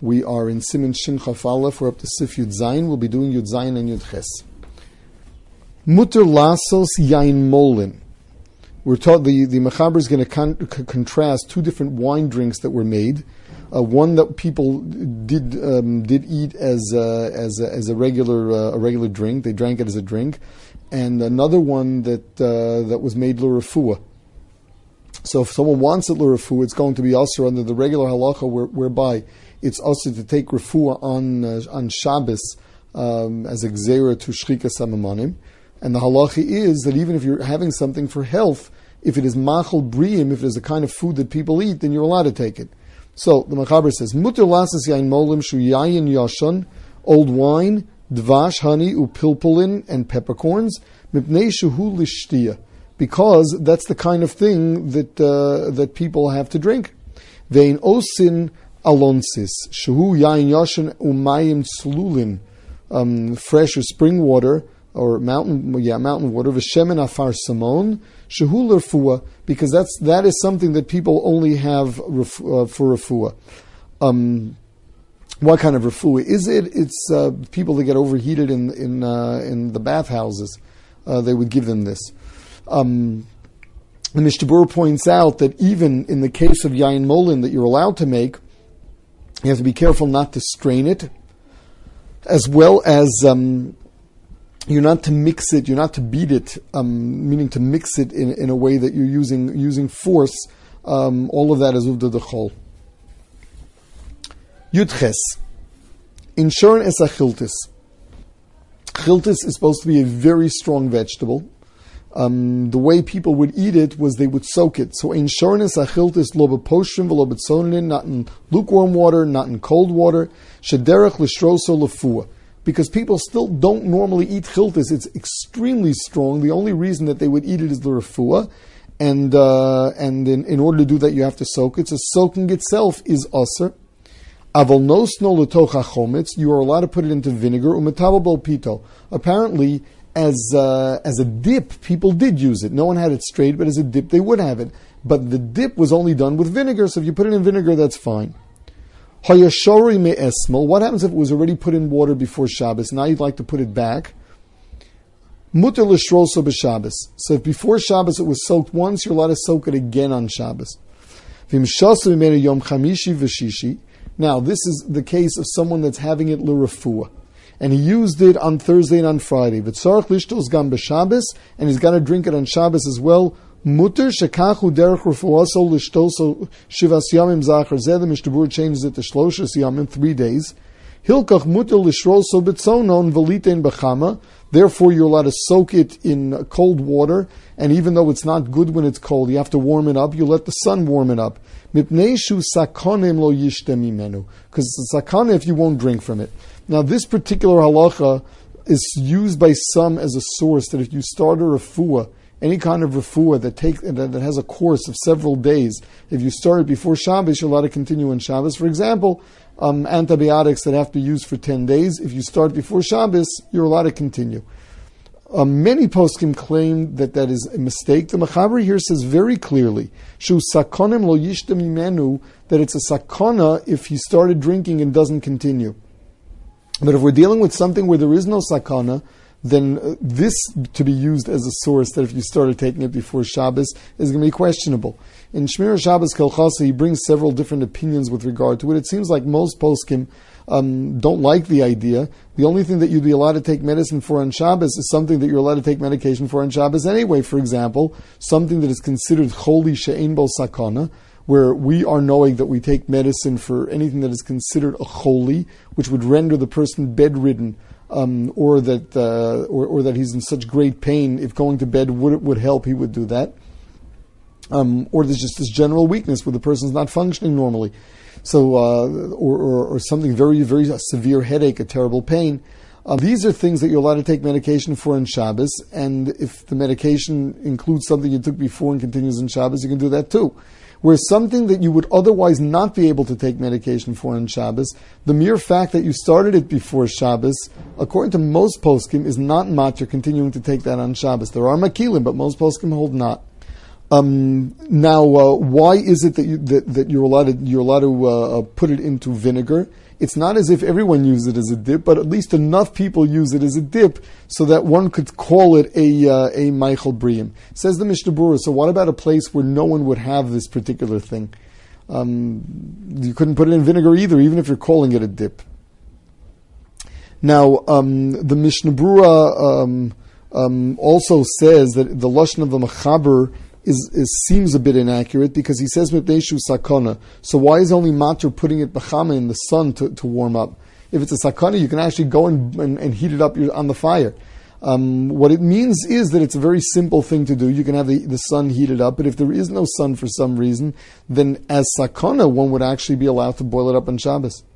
We are in Siman Shin Chaf Aleph. We're up to Sif Yud Zayin. We'll be doing Yud Zayin and Yud Ches. Mutter lasos yain molin. We're taught the Mechaber is going to contrast two different wine drinks that were made. One that people did eat as a regular drink. They drank it as a drink, and another one that was made l'refuah. So if someone wants it l'refuah, it's going to be also under the regular halacha, whereby it's also to take refuah on Shabbos as a gzeira to shchikas hamamanim. And the halacha is that even if you're having something for health, if it is machal briim, if it is a kind of food that people eat, then you're allowed to take it. So the Mechaber says, Mutter lasas yain molim shu yayin yashan, old wine, dvash, honey, upilpulin, and peppercorns, mipnei shuhu lishtiya, because that's the kind of thing that people have to drink. Vein osin alonsis, shuhu yain yashan umayim slulin, fresh or spring water, or mountain water, v'shemen afar samon, shehu l'refuah, because that is something that people only have for refuah. What kind of refuah is it? It's people that get overheated in the bathhouses. They would give them this. The Mishnah Berurah points out that even in the case of yain molin that you're allowed to make, you have to be careful not to strain it, as well as you're not to mix it, you're not to beat it, meaning to mix it in a way that you're using force. All of that is uvda d'chol. Yudches. Inshorn es achiltis. Chiltis is supposed to be a very strong vegetable. The way people would eat it was they would soak it. So inshorn es achiltis lo b'poshrim v'lo b'tzonin, not in lukewarm water, not in cold water. Shederech l'shtroso lefuah. Because people still don't normally eat chiltis. It's extremely strong. The only reason that they would eat it is the refuah. And in order to do that, you have to soak it. So soaking itself is aser. Aval nosno l'toch hachometz. You are allowed to put it into vinegar. Umetabel pito. Apparently, as a dip, people did use it. No one had it straight, but as a dip, they would have it. But the dip was only done with vinegar. So if you put it in vinegar, that's fine. Hayashori me'esmel. What happens if it was already put in water before Shabbos? Now you'd like to put it back. Mutter l'shroso b'Shabbos. So if before Shabbos it was soaked once, you're allowed to soak it again on Shabbos. V'imshasu mimenu yom chamishi v'shishi. Now this is the case of someone that's having it l'refuah, and he used it on Thursday and on Friday. V'tzarich lishtos gam b'Shabbos, and he's got to drink it on Shabbos as well. Mutter shekachu derech refuaso lishtoso shivas yamim zachar zeh. The Mishnah Berurah changes it to shloshas yamim, 3 days. Hilkach mutter lishroso betzonon velitein b'chama. Therefore, you're allowed to soak it in cold water, and even though it's not good when it's cold, you have to warm it up. You let the sun warm it up. Mipnei shu sakonim lo yishtem mimenu, because it's a sakana if you won't drink from it. Now, this particular halacha is used by some as a source that if you start a refuah, any kind of refuah that has a course of several days, if you start it before Shabbos, you're allowed to continue on Shabbos. For example, antibiotics that have to be used for 10 days, if you start before Shabbos, you're allowed to continue. Many poskim claim that is a mistake. The Mechaber here says very clearly, Shu sakonim lo yishtem imenu, that it's a sakana if he started drinking and doesn't continue. But if we're dealing with something where there is no sakana, then this to be used as a source that if you started taking it before Shabbos is going to be questionable. In Shmir Shabbos Kelchasa, he brings several different opinions with regard to it. It seems like most poskim don't like the idea. The only thing that you'd be allowed to take medicine for on Shabbos is something that you're allowed to take medication for on Shabbos anyway. For example, something that is considered choli she'ein bo sakana, where we are knowing that we take medicine for anything that is considered a choli, which would render the person bedridden, or that he's in such great pain, if going to bed would help, he would do that. Or there's just this general weakness where the person's not functioning normally. So, or something very, very severe headache, a terrible pain. These are things that you're allowed to take medication for on Shabbos, and if the medication includes something you took before and continues on Shabbos, you can do that too. Whereas something that you would otherwise not be able to take medication for on Shabbos, the mere fact that you started it before Shabbos, according to most poskim, is not matter continuing to take that on Shabbos. There are makilim, but most poskim hold not. Now, why is it that you're allowed to put it into vinegar? It's not as if everyone uses it as a dip, but at least enough people use it as a dip so that one could call it a Meichel Briim. Says the Mishnah Berurah. So what about a place where no one would have this particular thing? You couldn't put it in vinegar either, even if you're calling it a dip. Now, the Mishnah Berurah also says that the lashon of the Mechaber seems a bit inaccurate because he says Mipneishu Sakana. So why is only matter putting it b'chama in the sun to warm up? If it's a sakana, you can actually go and heat it up on the fire. What it means is that it's a very simple thing to do. You can have the sun heated up, but if there is no sun for some reason, then as sakana, one would actually be allowed to boil it up on Shabbos.